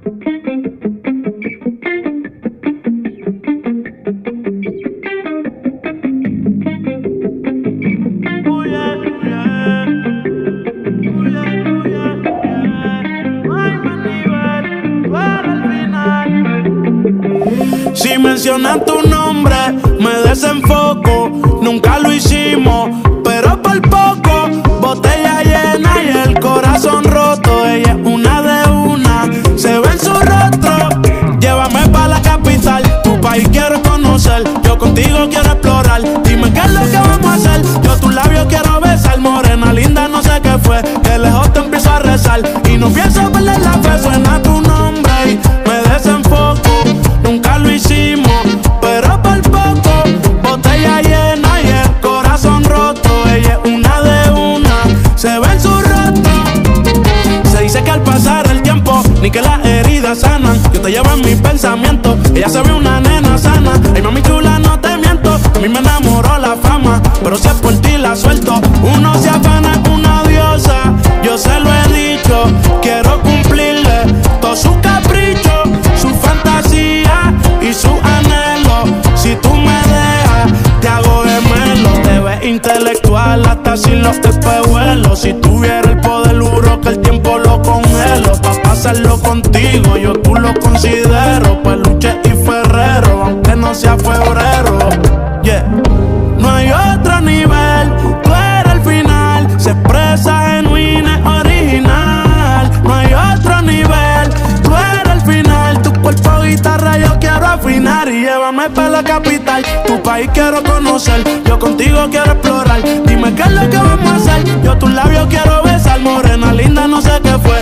Si mencionan tu nombre, me desenfoco. Nunca lo hicimos, pero por poco. Botella llena y el corazón roto. Ella es una de una, se ve en su rostro. Llévame pa' la capital, tu país quiero conocer. Yo contigo quiero explorar. Dime qué es lo que vamos a hacer. Yo tus labios quiero besar. Morena linda, no sé qué fue. Que lejos te empiezo a rezar. Y no pienso perder la fe. Suena tu nombre y me desenfoco. Nunca lo hicimos, pero por poco. Botella llena y el corazón roto. Ella es una de una, se ve en su rostro. Se dice que al pasar el tiempo, ni que las heridas sanan. Yo te llevo en mis pensamientos. Ella se ve una nena sana. Ay, mami chula, no te miento. A mí me enamoró la fama, pero si es por ti la suelto. Uno se afana con una diosa. Yo se lo he dicho. Quiero cumplirle todos sus caprichos, su fantasía y su anhelo. Si tú me dejas, te hago gemelo. Te ves intelectual hasta sin los espejuelos. Si tuviera el poder, juro que el tiempo lo congelo. Pa' pasarlo contigo, yo tú lo considero. Peluche y Ferrero, aunque no sea febrero. Yeah. No hay otro nivel, tú eres el final. Se expresa genuina, es original. No hay otro nivel, tú eres el final. Tu cuerpo guitarra yo quiero afinar. Y llévame pa' la capital, tu país quiero conocer. Yo contigo quiero explorar. Dime qué es lo que vamos a hacer. Yo tus labios quiero besar. Morena linda, no sé qué fue.